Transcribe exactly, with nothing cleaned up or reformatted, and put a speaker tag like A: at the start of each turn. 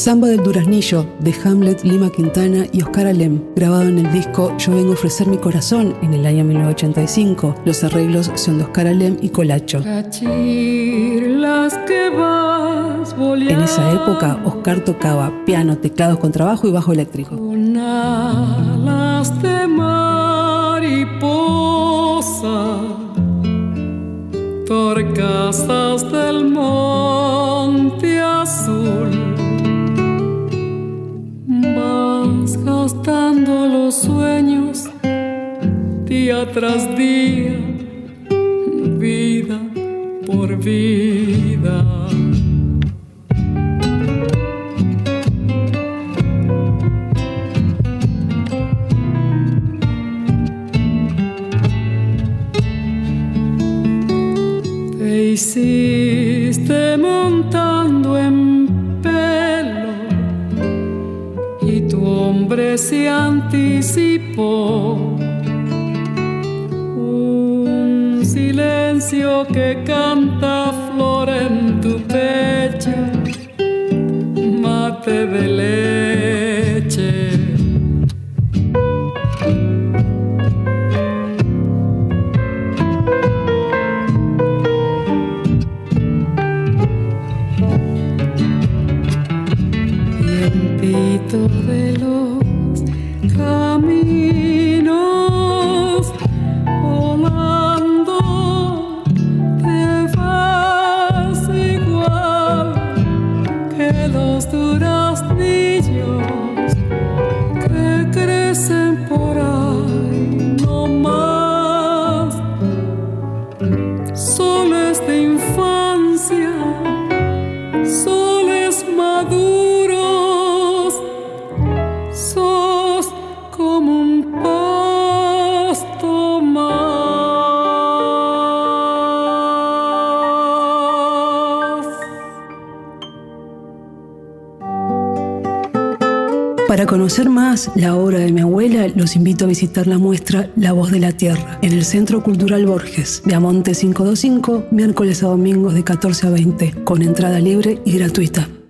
A: Samba del Duraznillo, de Hamlet, Lima Quintana y Oscar Alem, grabado en el disco Yo vengo a ofrecer mi corazón en el año mil novecientos ochenta y cinco. Los arreglos son de Oscar Alem y Colacho. En esa época, Oscar tocaba piano, teclados, contrabajo y bajo eléctrico.
B: Con alas de mariposa, torcasas del monte azul, vas gastando los sueños día tras día, vida por vida. Te hiciste montando en pelo y tu hombre se anticipó. Un silencio que canta flor en tu pecho, mate de leche. De los caminos volando te vas igual que los duraznillos que crecen por ahí no más. Soles de infancia, soles maduros, como un pasto más.
A: Para conocer más la obra de mi abuela, los invito a visitar la muestra La Voz de la Tierra en el Centro Cultural Borges, de Amonte quinientos veinticinco, miércoles a domingos de catorce a veinte, con entrada libre y gratuita.